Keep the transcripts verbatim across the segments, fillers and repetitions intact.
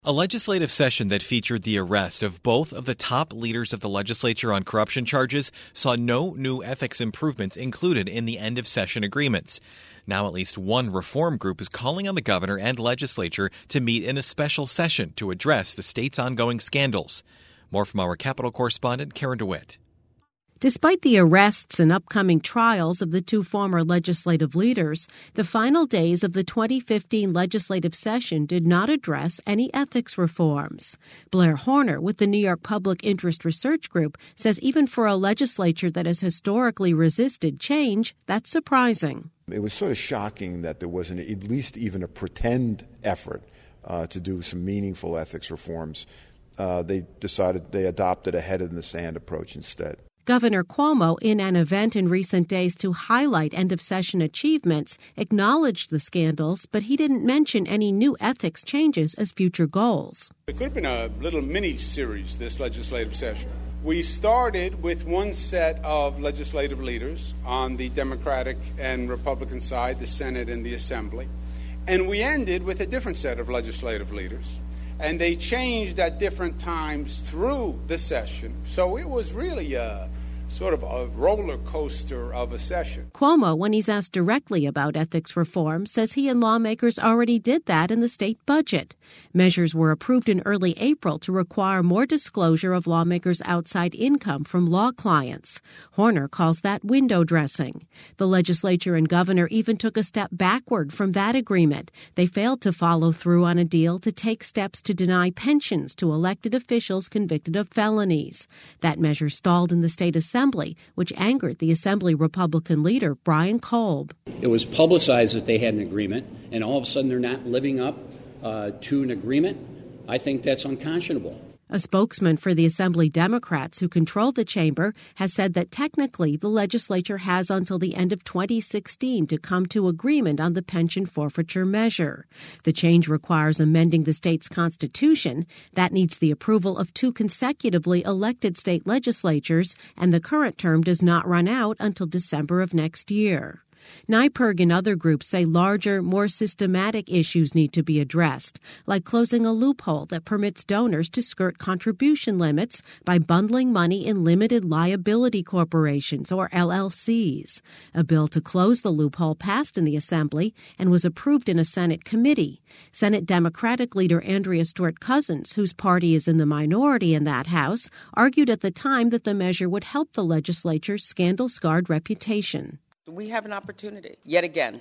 A legislative session that featured the arrest of both of the top leaders of the legislature on corruption charges saw no new ethics improvements included in the end-of-session agreements. Now at least one reform group is calling on the governor and legislature to meet in a special session to address the state's ongoing scandals. More from our Capitol correspondent, Karen DeWitt. Despite the arrests and upcoming trials of the two former legislative leaders, the final days of the twenty fifteen legislative session did not address any ethics reforms. Blair Horner with the New York Public Interest Research Group says even for a legislature that has historically resisted change, that's surprising. It was sort of shocking that there wasn't at least even a pretend effort uh, to do some meaningful ethics reforms. Uh, they decided they adopted a head-in-the-sand approach instead. Governor Cuomo, in an event in recent days to highlight end-of-session achievements, acknowledged the scandals, but he didn't mention any new ethics changes as future goals. It could have been a little mini-series this legislative session. We started with one set of legislative leaders on the Democratic and Republican side, the Senate and the Assembly, and we ended with a different set of legislative leaders. And they changed at different times through the session. So it was really a sort of a roller coaster of a session. Cuomo, when he's asked directly about ethics reform, says he and lawmakers already did that in the state budget. Measures were approved in early April to require more disclosure of lawmakers' outside income from law clients. Horner calls that window dressing. The legislature and governor even took a step backward from that agreement. They failed to follow through on a deal to take steps to deny pensions to elected officials convicted of felonies. That measure stalled in the state assembly. Assembly, which angered the Assembly Republican leader, Brian Kolb. It was publicized that they had an agreement, and all of a sudden they're not living up uh, to an agreement. I think that's unconscionable. A spokesman for the Assembly Democrats who control the chamber has said that technically the legislature has until the end of twenty sixteen to come to agreement on the pension forfeiture measure. The change requires amending the state's constitution. That needs the approval of two consecutively elected state legislatures, and the current term does not run out until December of next year. NYPIRG and other groups say larger, more systematic issues need to be addressed, like closing a loophole that permits donors to skirt contribution limits by bundling money in limited liability corporations, or L L Cs. A bill to close the loophole passed in the Assembly and was approved in a Senate committee. Senate Democratic leader Andrea Stewart Cousins, whose party is in the minority in that House, argued at the time that the measure would help the legislature's scandal-scarred reputation. We have an opportunity, yet again,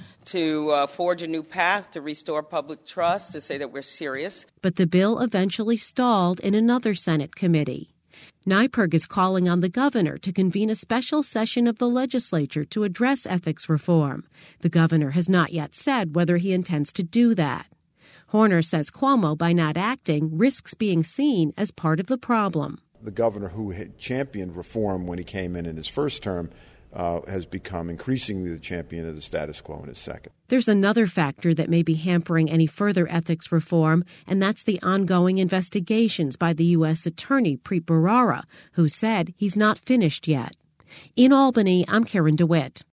to uh, forge a new path to restore public trust, to say that we're serious. But the bill eventually stalled in another Senate committee. NYPIRG is calling on the governor to convene a special session of the legislature to address ethics reform. The governor has not yet said whether he intends to do that. Horner says Cuomo, by not acting, risks being seen as part of the problem. The governor who had championed reform when he came in in his first term Uh, has become increasingly the champion of the status quo in his second. There's another factor that may be hampering any further ethics reform, and that's the ongoing investigations by the U S Attorney Preet Bharara, who said he's not finished yet. In Albany, I'm Karen DeWitt.